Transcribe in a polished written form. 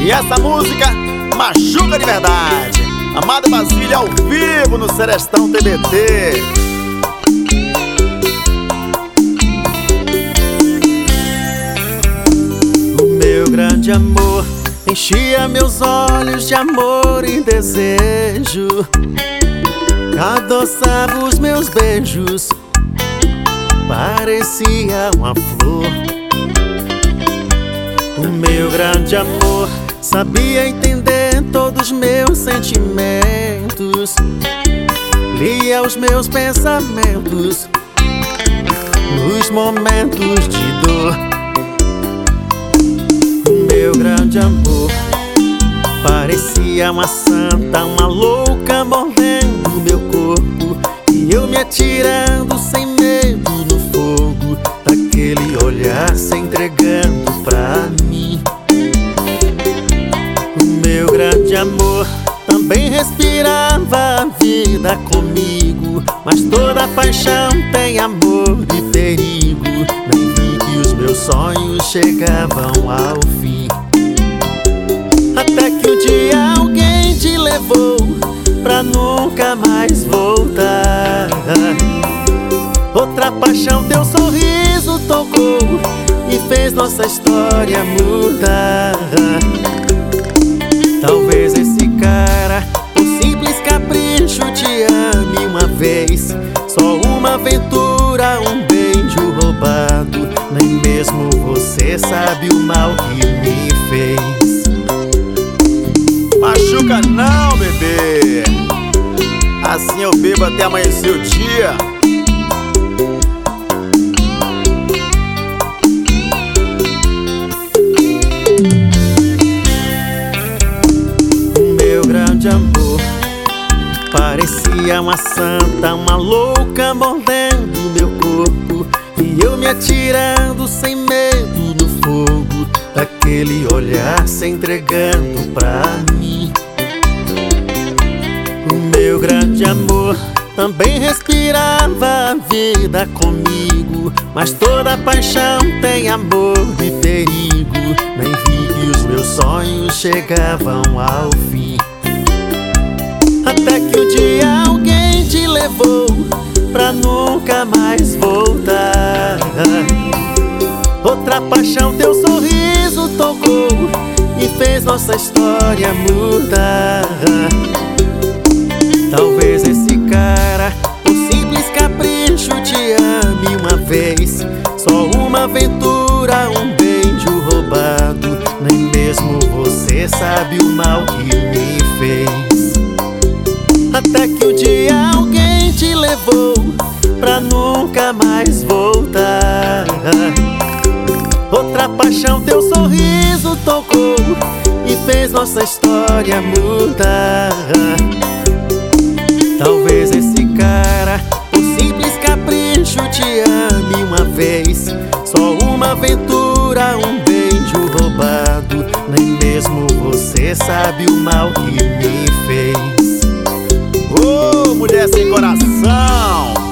E essa música machuca de verdade. Amado Basílio ao vivo no Serestão TBT. O meu grande amor enchia meus olhos de amor e desejo, adoçava os meus beijos, parecia uma flor. O meu grande amor sabia entender todos os meus sentimentos, lia os meus pensamentos nos momentos de dor. O meu grande amor parecia uma santa, uma louca mordendo meu corpo, e eu me atirando sem medo no fogo daquele olhar se entregando pra mim. O meu grande amor também respirava a vida comigo, mas toda paixão tem amor e perigo. Nem vi que os meus sonhos chegavam ao fim, até que um dia alguém te levou pra nunca mais voltar. Outra paixão teu sorriso tocou e fez nossa história mudar. Talvez esse cara, por simples capricho, te ame uma vez. Só uma aventura, um beijo roubado. Nem mesmo você sabe o mal que me fez. Machuca não, bebê. Assim eu bebo até amanhecer o dia. Amor parecia uma santa, uma louca mordendo meu corpo, e eu me atirando sem medo no fogo daquele olhar se entregando pra mim. O meu grande amor também respirava a vida comigo, mas toda paixão tem amor e perigo. Nem vi que os meus sonhos chegavam ao fim, até que um dia alguém te levou pra nunca mais voltar. Outra paixão teu sorriso tocou e fez nossa história mudar. Talvez esse cara, por simples capricho, te ame uma vez. Só uma aventura, um beijo roubado. Nem mesmo você sabe o mal que me fez, até que um dia alguém te levou pra nunca mais voltar. Outra paixão teu sorriso tocou e fez nossa história mudar. Talvez esse cara, por simples capricho, te ame uma vez. Só uma aventura, um beijo roubado. Nem mesmo você sabe o mal que me fez. Ô, mulher sem coração!